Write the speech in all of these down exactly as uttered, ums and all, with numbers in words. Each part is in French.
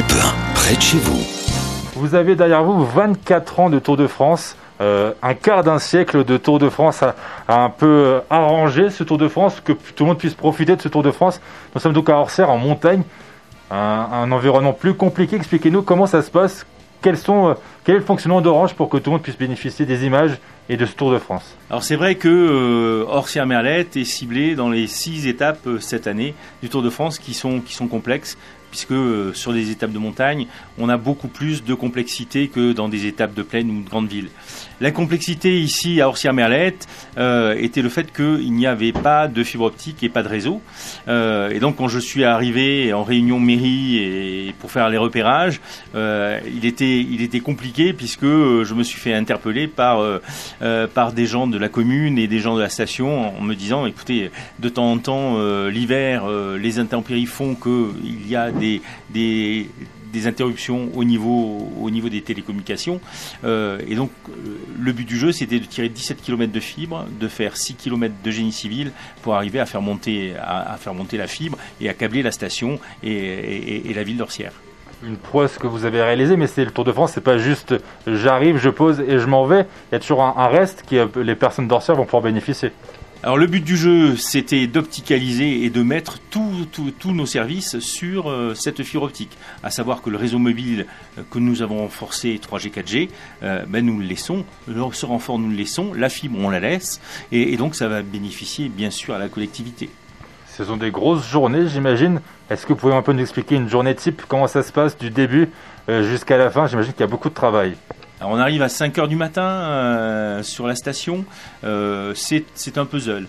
un, près de chez vous. Vous avez derrière vous vingt-quatre ans de Tour de France, euh, un quart d'un siècle de Tour de France à, à un peu arranger ce Tour de France, que tout le monde puisse profiter de ce Tour de France. Nous sommes donc à Orcères, en montagne, un, un environnement plus compliqué. Expliquez-nous comment ça se passe, quels sont, quel est le fonctionnement d'Orange pour que tout le monde puisse bénéficier des images et de ce Tour de France. Alors c'est vrai que euh, Orcières-Merlette est ciblé dans les six étapes euh, cette année du Tour de France qui sont, qui sont complexes, puisque euh, sur des étapes de montagne, on a beaucoup plus de complexité que dans des étapes de plaine ou de grande ville. La complexité ici à Orcières-Merlette euh, était le fait qu'il n'y avait pas de fibre optique et pas de réseau. Euh, et donc quand je suis arrivé en réunion mairie et pour faire les repérages, euh, il était, il était compliqué puisque je me suis fait interpeller par, euh, euh, par des gens de la commune et des gens de la station en me disant, écoutez, de temps en temps, euh, l'hiver, euh, les intempéries font qu'il y a des, des, des interruptions au niveau, au niveau des télécommunications. Euh, et donc, le but du jeu, c'était de tirer dix-sept kilomètres de fibre, de faire six kilomètres de génie civil pour arriver à faire monter, à, à faire monter la fibre et à câbler la station et, et, et la ville d'Orcières. Une prouesse que vous avez réalisée, mais c'est le Tour de France, c'est pas juste j'arrive, je pose et je m'en vais. Il y a toujours un, un reste que les personnes d'Orcières vont pouvoir bénéficier. Alors le but du jeu, c'était d'opticaliser et de mettre tous tout, tout nos services sur euh, cette fibre optique. À savoir que le réseau mobile euh, que nous avons renforcé trois G, quatre G, euh, ben nous le laissons, le, ce renfort nous le laissons, la fibre on la laisse, et, et donc ça va bénéficier bien sûr à la collectivité. Ce sont des grosses journées, j'imagine. Est-ce que vous pouvez un peu nous expliquer une journée type, comment ça se passe du début euh, jusqu'à la fin? J'imagine qu'il y a beaucoup de travail. Alors on arrive à cinq heures du matin euh, sur la station, euh, c'est, c'est un puzzle.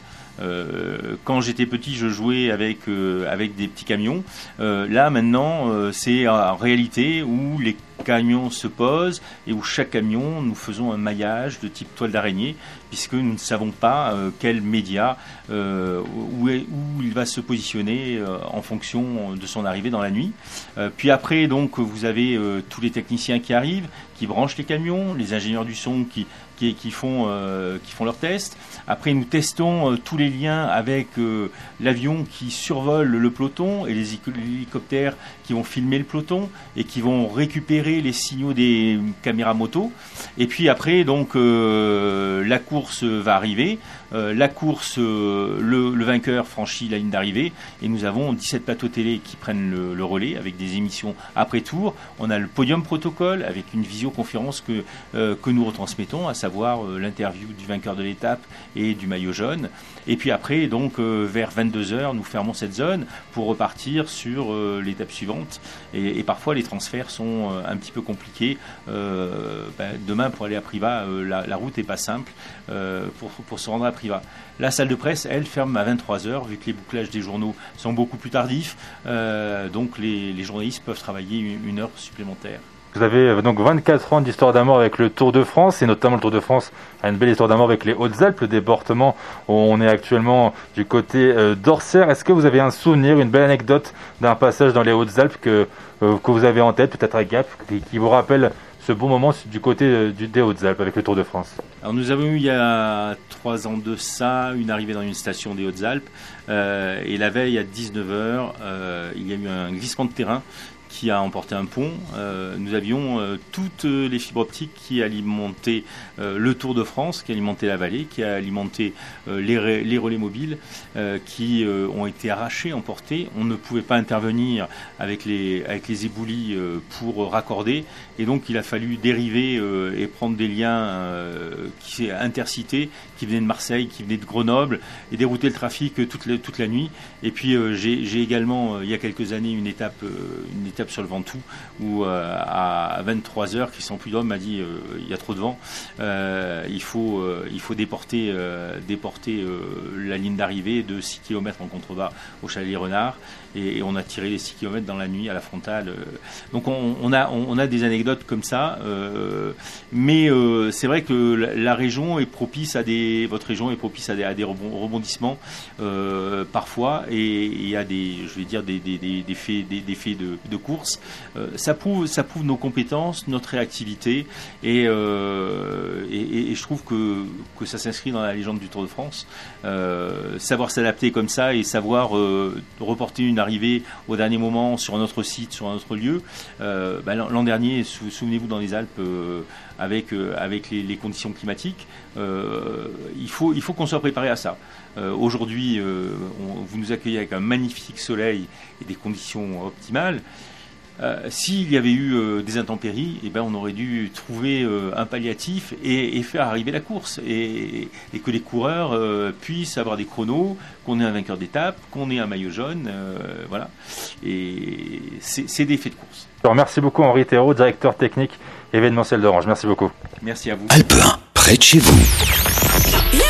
Euh, quand j'étais petit, je jouais avec, euh, avec des petits camions. Euh, là, maintenant, euh, c'est en réalité où les camions se posent et où chaque camion, nous faisons un maillage de type toile d'araignée, puisque nous ne savons pas euh, quel média, euh, où, est, où il va se positionner euh, en fonction de son arrivée dans la nuit. Euh, puis après, donc, vous avez euh, tous les techniciens qui arrivent, qui branchent les camions, les ingénieurs du son qui, qui, qui, font, euh, qui font leurs tests. Après, nous testons euh, tous les liens avec euh, l'avion qui survole le peloton et les hélicoptères qui vont filmer le peloton et qui vont récupérer les signaux des caméras moto. Et puis après, donc, euh, la course va arriver. Euh, la course, euh, le, le vainqueur franchit la ligne d'arrivée et nous avons dix-sept plateaux télé qui prennent le, le relais avec des émissions après tour. On a le podium protocole avec une visioconférence que, euh, que nous retransmettons, à savoir euh, l'interview du vainqueur de l'étape et du maillot jaune. Et puis après, donc, euh, vers vingt-deux heures, nous fermons cette zone pour repartir sur euh, l'étape suivante. Et, et parfois, les transferts sont euh, un petit peu compliqués. Euh, ben, demain, pour aller à Privas, euh, la, la route n'est pas simple euh, pour, pour se rendre à Privas. La salle de presse, elle, ferme à vingt-trois heures, vu que les bouclages des journaux sont beaucoup plus tardifs. Euh, donc, les, les journalistes peuvent travailler une, une heure supplémentaire. Vous avez donc vingt-quatre ans d'histoire d'amour avec le Tour de France, et notamment le Tour de France a une belle histoire d'amour avec les Hautes-Alpes, le département où on est actuellement du côté d'Orcères. Est-ce que vous avez un souvenir, une belle anecdote d'un passage dans les Hautes-Alpes que, que vous avez en tête, peut-être à Gap, qui, qui vous rappelle ce bon moment du côté du, des Hautes-Alpes avec le Tour de France? Alors nous avons eu il y a trois ans de ça une arrivée dans une station des Hautes-Alpes euh, et la veille à dix-neuf heures euh, il y a eu un glissement de terrain qui a emporté un pont. Euh, nous avions euh, toutes les fibres optiques qui alimentaient euh, le Tour de France, qui alimentaient la vallée, qui alimentaient euh, les, les relais mobiles, euh, qui euh, ont été arrachés, emportés. On ne pouvait pas intervenir avec les, avec les éboulis euh, pour raccorder, et donc il a fallu dériver euh, et prendre des liens euh, qui, intercités, qui venaient de Marseille, qui venaient de Grenoble, et dérouter le trafic toute la, toute la nuit. Et puis euh, j'ai, j'ai également, euh, il y a quelques années, une étape, euh, une étape sur le Ventoux où euh, à vingt-trois heures, Christian Prudhomme m'a dit euh, il y a trop de vent, euh, il faut euh, il faut déporter euh, déporter euh, la ligne d'arrivée de six kilomètres en contrebas au Chalet Renard, et, et on a tiré les six kilomètres dans la nuit à la frontale. Donc on, on a on, on a des anecdotes comme ça, euh, mais euh, c'est vrai que la, la région est propice à des votre région est propice à des, à des rebondissements euh, parfois, et il y a des je vais dire des des, des, des faits des, des faits de, de course. Euh, ça prouve, ça prouve nos compétences, notre réactivité, et, euh, et, et je trouve que, que ça s'inscrit dans la légende du Tour de France. Euh, savoir s'adapter comme ça et savoir euh, reporter une, arriver au dernier moment sur un autre site, sur un autre lieu. Euh, bah, l'an dernier, sou, souvenez-vous, dans les Alpes, euh, avec, euh, avec les, les conditions climatiques, euh, il faut, il faut qu'on soit préparé à ça. Euh, Aujourd'hui, euh, on, vous nous accueillez avec un magnifique soleil et des conditions optimales. Euh, S'il y avait eu euh, des intempéries, eh ben, on aurait dû trouver euh, un palliatif et, et faire arriver la course. Et, et que les coureurs euh, puissent avoir des chronos, qu'on ait un vainqueur d'étape, qu'on ait un maillot jaune. Euh, voilà. Et c'est des faits de course. Alors, merci beaucoup Henri Thérault, directeur technique événementiel d'Orange. Merci beaucoup. Merci à vous. Alpe un, près de chez vous.